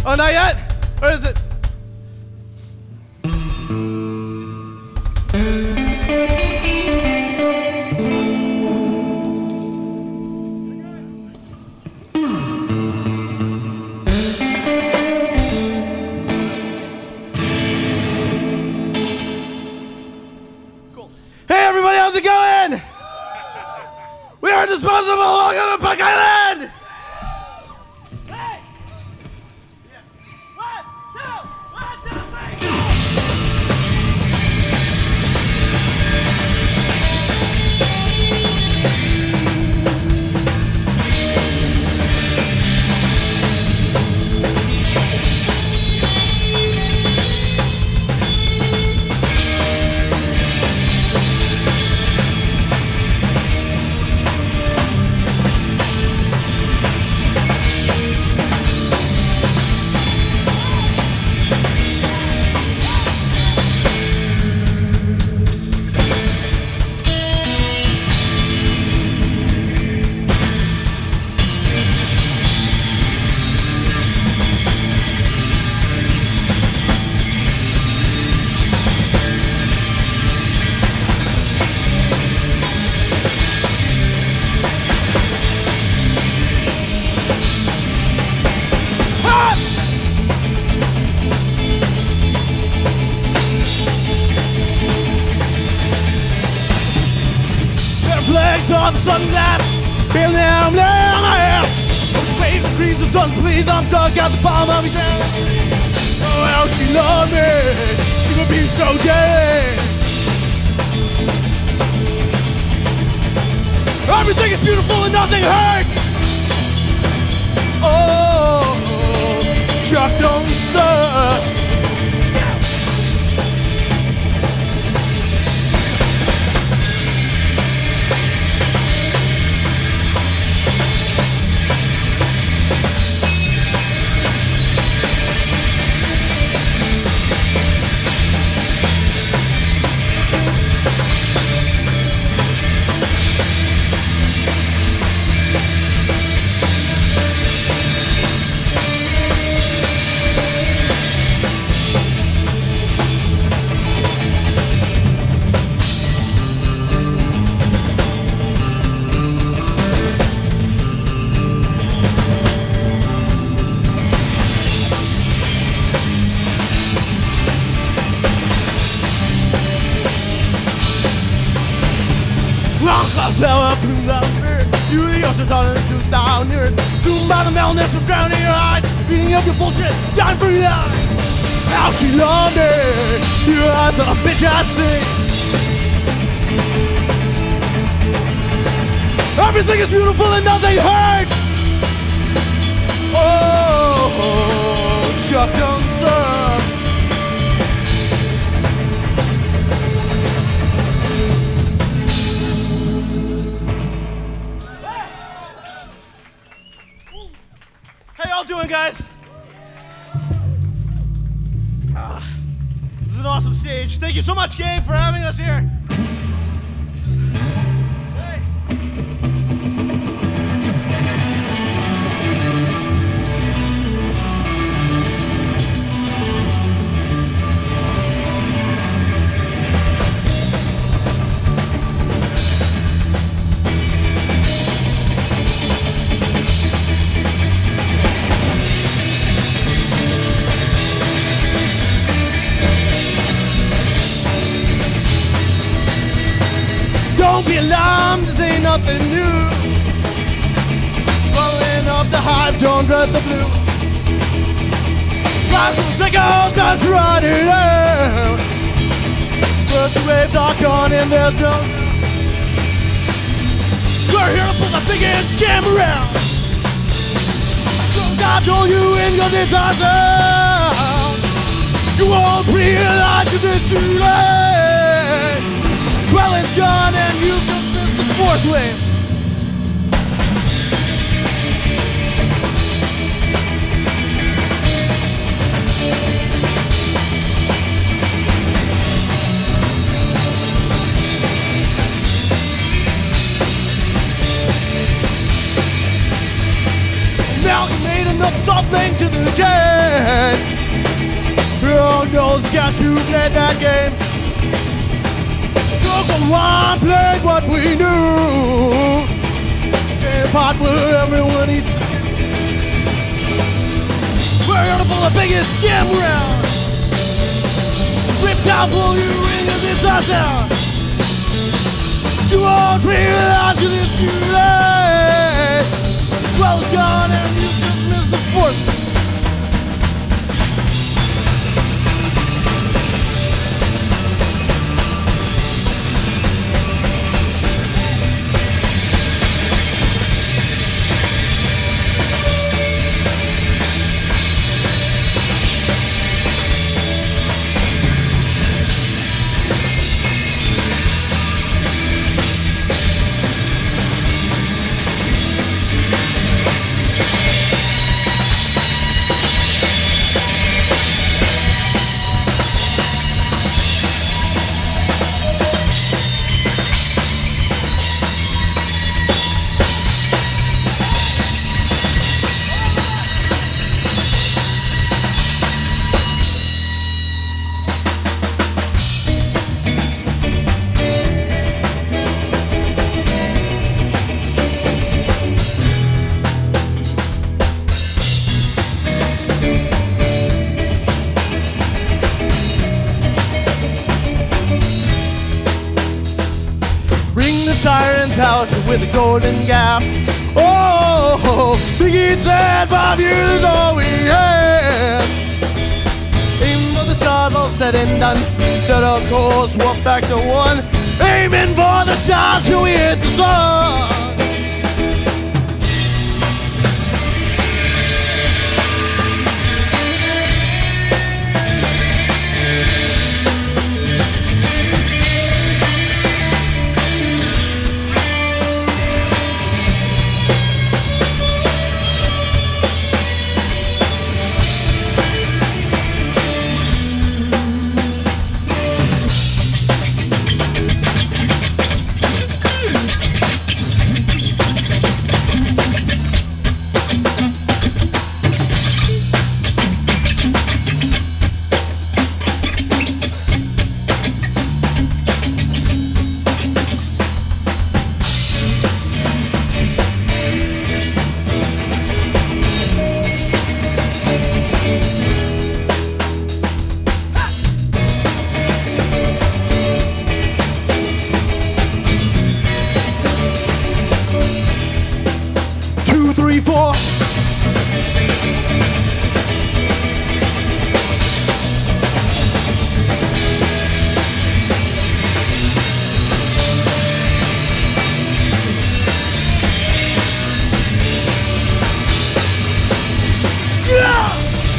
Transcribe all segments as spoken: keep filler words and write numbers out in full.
Oh, not yet? Or is it? Cool. Hey, everybody, how's it going? We are disposable. Welcome to Punk Island. Flags off the sunglass, feel now I'm laying my ass. Wave the breeze of sun, please, I'm dug out the palm of my hand. Oh, how she loved me, she would be so dead. Everything is beautiful and nothing hurts. Oh, Chuck don't suck. I fell up blue out here. You the ocean darling, you down here. Doomed by the meltness of drowning your eyes, beating up your bullshit, down for your life. How she loved me, your eyes are a bitch I see. Everything is beautiful and nothing hurts. Oh, Chuck Johnson. How y'all doing, guys? Ah, this is an awesome stage. Thank you so much, Gabe, for having us here. Hey. Don't be alarmed, this ain't nothing new. Rolling up the hive, don't dread the blue. Rise will take all guns running out. But the waves are gone and there's no new. We're here to pull the big end scam around. So God told you in your disaster. You won't realize you it's too late. Well, it's gone and you've just missed the fourth wave. Now you made enough something to the chain. Oh no, got to play that game. Took a one, played what we knew. Same part where everyone eats. We're gonna pull the biggest scam around. Ripped out, pull you in and this out down. You won't realize it if you late. Well, it's gone and you just missed the fourth. Sirens out with a golden gap. Oh, Biggie said five years is all we had. Aim for the stars, all said and done. Set a course, walk back to one. Aiming for the stars till we hit the sun. Three, four. Yeah!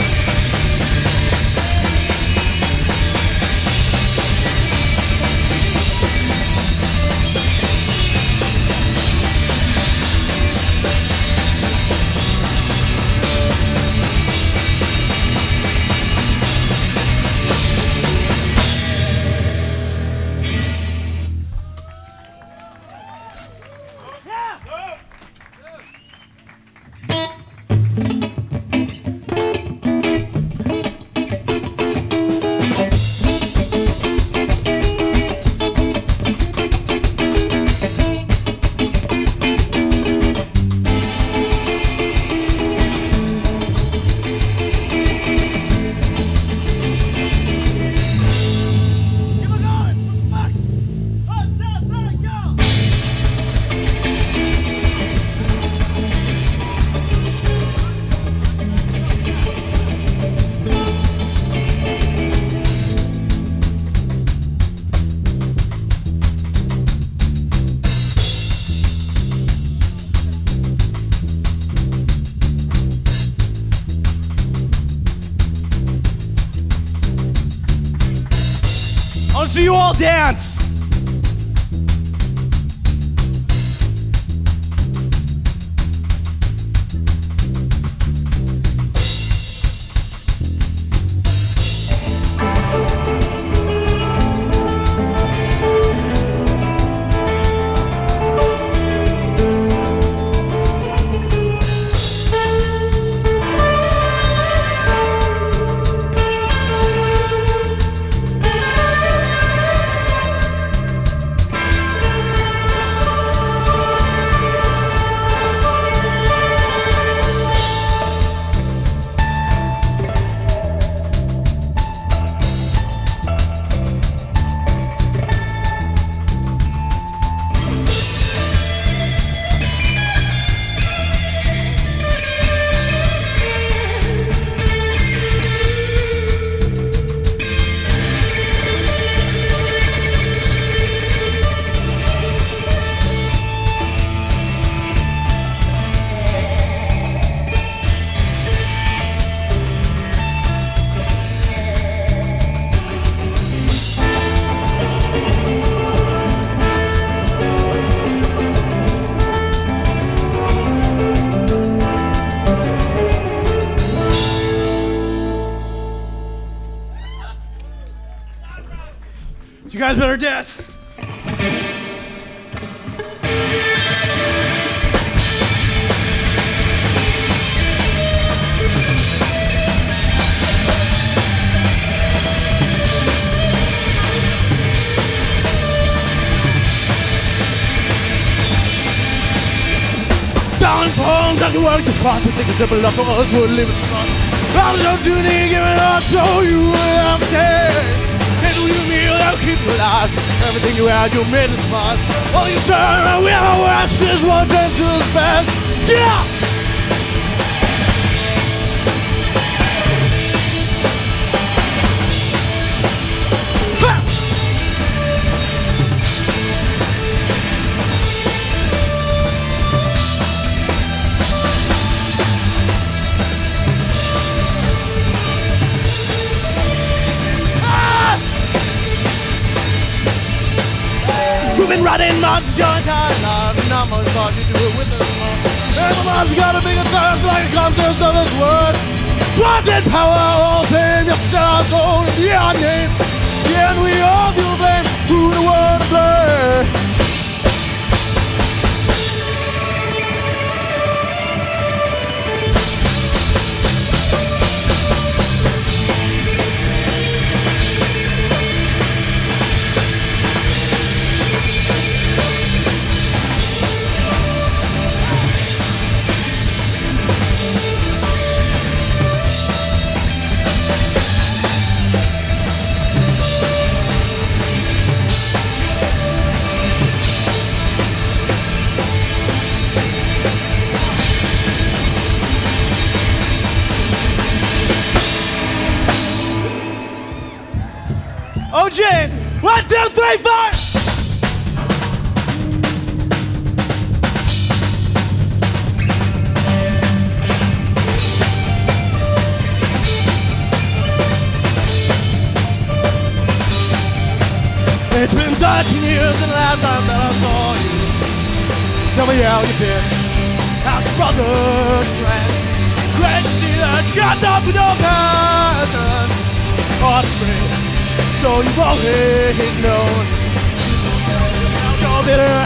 I want to see you all dance. You guys better dance. Sound phones as you work the spot to think a simple love for us would live in the sun. Rather don't do anything, give it up, so you will have to take. Take with your meal, that'll keep you alive. Everything you had, you made a spot. All you turn around, we have our worst, this one turns to the best. Yeah! You've been riding monsters your entire life, and not much more you do it with us more. Every monster's got a bigger thirst like a contest of this word. Swans in power, all same, your star soul, your name. Yeah, and we all feel blame to the world to play. Oh, Jane! One, two, three, four! It's been thirteen years and the last time that I saw you. Tell me how you been. How's your brother dressed? Great to see that you got up with your cousin. Oh, it's great. So you've always known. Go bitter.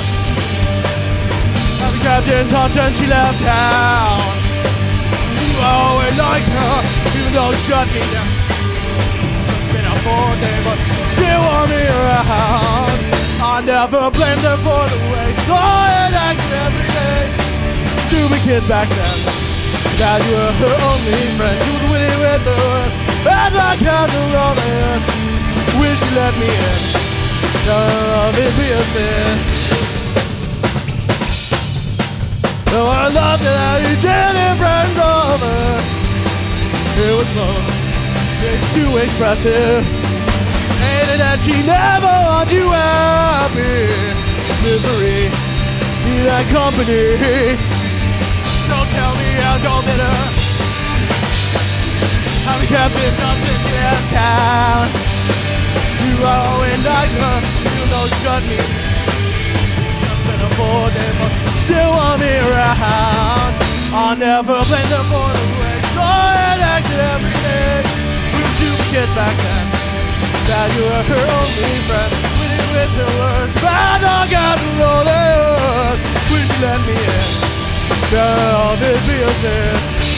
How the captain talked and she left town. You always liked her, even though she shut me down. Been out for a day, but still want me around. I never blamed her for the way she thought and acted every day. Stupid kid back then. Now you were her only friend. You was winning with her. Bad luck had to roll in. Wish you let me in. Love it be a sin. No, I loved it how you did it, friend over. It was love. It's too expressive. Hated that she never wanted you happy. Misery, be that company. Don't tell me I'll go bitter. How we kept it up in town. You always like her, you know she got me. Something afford them, but still want me around. I'll never blame them for the way she thought and acted every day. We were stupid kids back then. Now you were her only friend. Winning with the words, bad dog out the road. Will you let me in? Girl, this be a sin.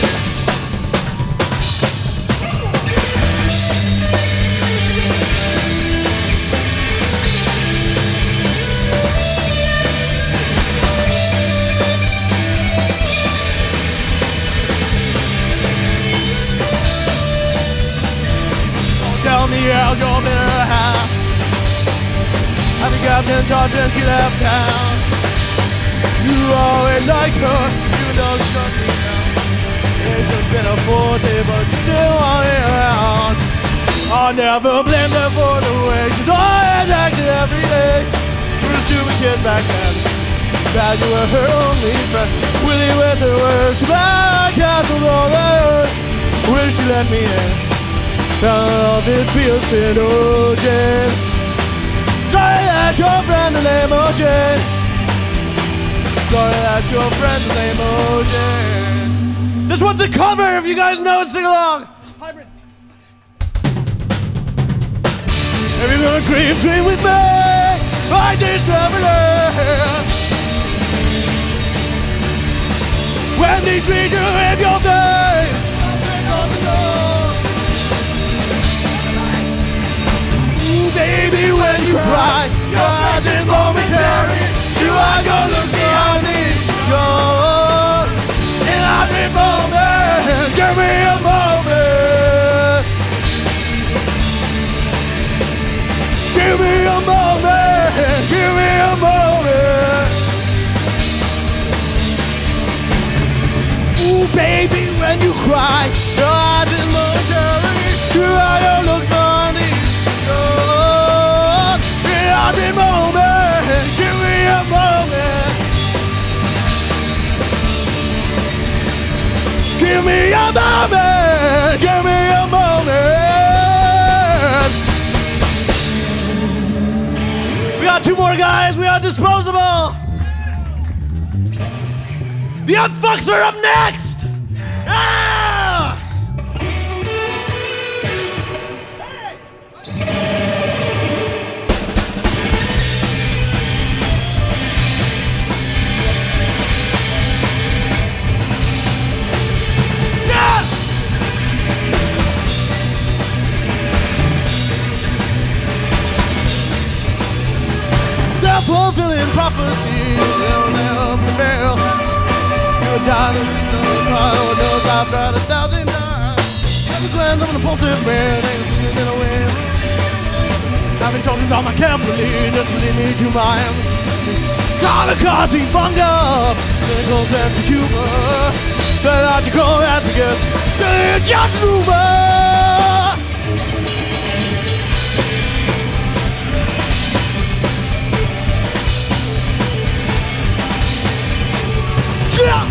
Tell me how you're better half. I think I've been taught since she left town. You always liked her, even though she shut me down. It's just been a forty, but you still want me around. I'll never blame her for the way she's always acted every day. We were stupid kids back then. Now you were her only friend. Willie with her words, back at the roller. Will she let me in? Now this be a sin, oh Jane. Sorry that your friend is name, oh Jane. Sorry that your friend is name, oh Jane. This one's a cover, if you guys know it, sing along. Hybrid. If you're gonna dream, dream with me, like this traveler. When these dreams you live your day, ooh, baby, when you cry, your eyes is momentary. You are gonna look behind me, yours. In every moment, give me a moment. Give me a moment, give me a moment. Ooh, baby, when you cry, your eyes is momentary. You are gonna look behind me, yours. In every moment, give me a moment. Give me a moment, give me a moment. We got two more guys, we are disposable. The Unfucks are up next. Ah! Fulfilling prophecy, they'll never prevail. You're dying, I've tried a thousand times. Every glance of an impulsive man ain't seen in a way. I've been chosen on my carefully, just to lead me to my kamikaze fungus. Cynical sense of humor, the logical as it gets, the just rumor. Yeah!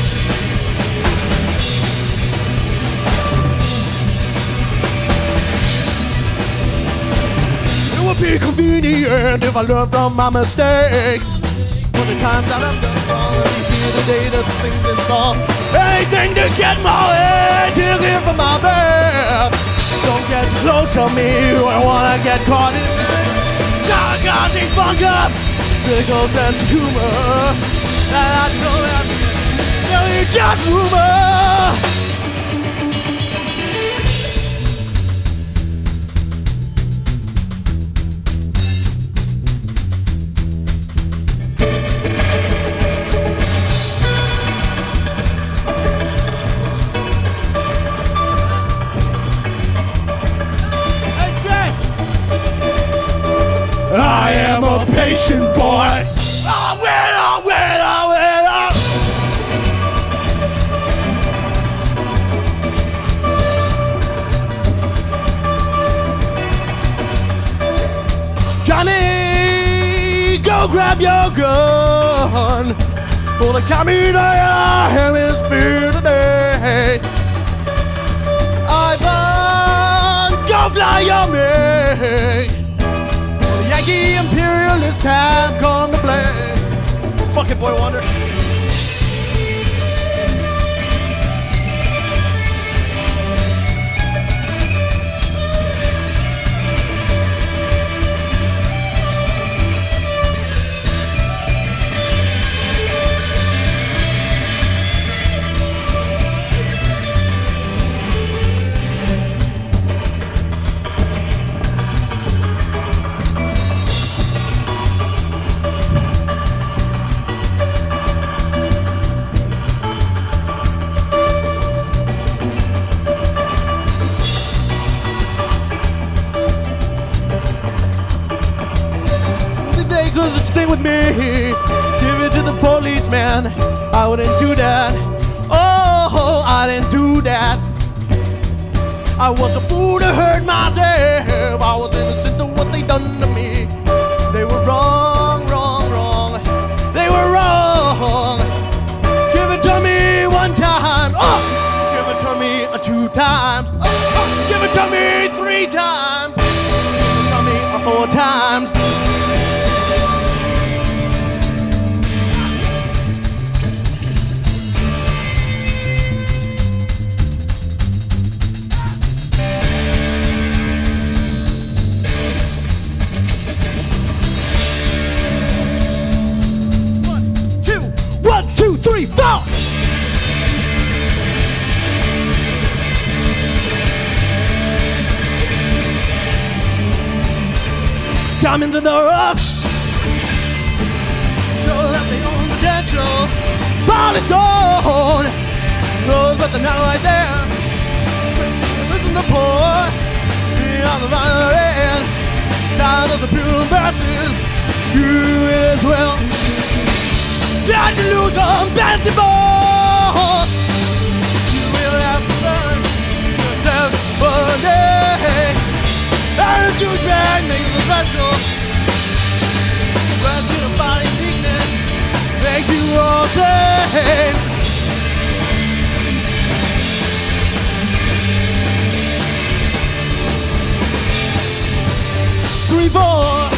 It would be convenient if I learned from my mistakes. For the times that I've done wrong, each the day that things involve. Anything to get my head, take it from my back. Don't get too close to me, I wanna get caught in it. God, God, they funk up. Cynical sense of humor. That I know that no, it's just rumor. I am a patient boy. I win, I win, I win, I Johnny, go grab your gun for the coming hemisphere today. Ivan, go fly your mig. Yankee imperialists have come to play. Fucking Boy Wonder. Cause it's a thing with me. Give it to the policeman. I wouldn't do that. Oh, I didn't do that. I was a fool to hurt myself. I was innocent of what they done to me. They were wrong, wrong, wrong. They were wrong. Give it to me one time. Oh, give it to me uh, two times. Oh, oh, give it to me three times. Give it to me uh, four times. diamonds in the rough. Show that they own potential. Polished stone. Rose, but they're not right there. Listen to poor. Be on the violent end. Down of the pure masses. You as well. Did you lose on bad divorce? You will have to learn yourself one day. And a douchebag makes you special. Rest in a body weakness makes you all same. Three, four.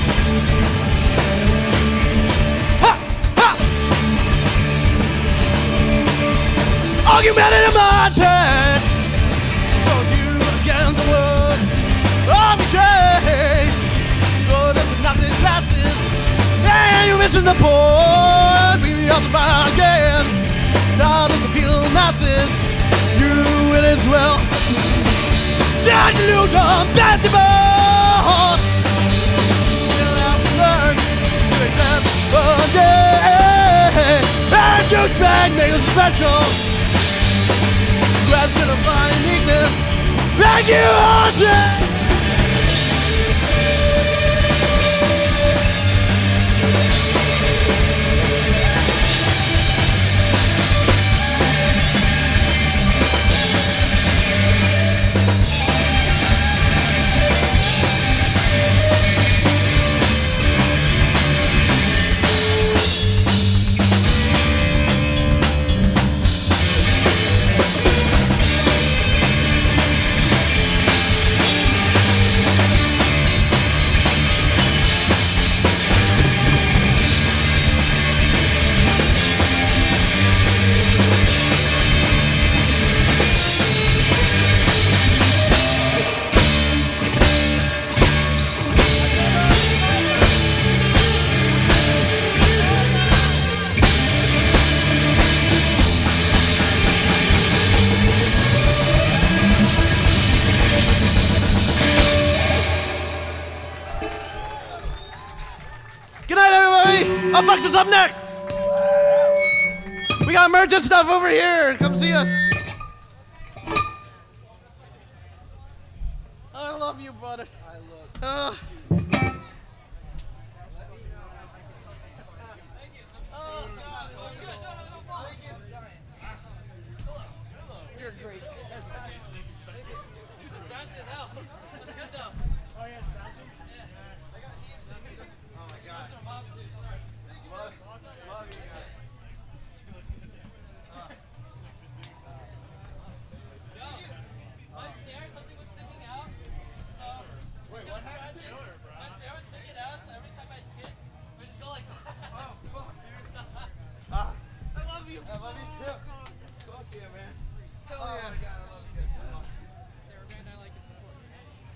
Argument in my head. Told you against the word of shame. So there's some knocking glasses. And you're missing the point. Maybe on the right again. Out of the pure masses. You will as well. Did you lose on bad divorce? You'll have to learn to accept one day. And douchebag makes you special. Rest in a fine weakness, make you haunted. Up Fox is up next. We got merch and stuff over here. Come see us. I love you, brother. I love you. Uh,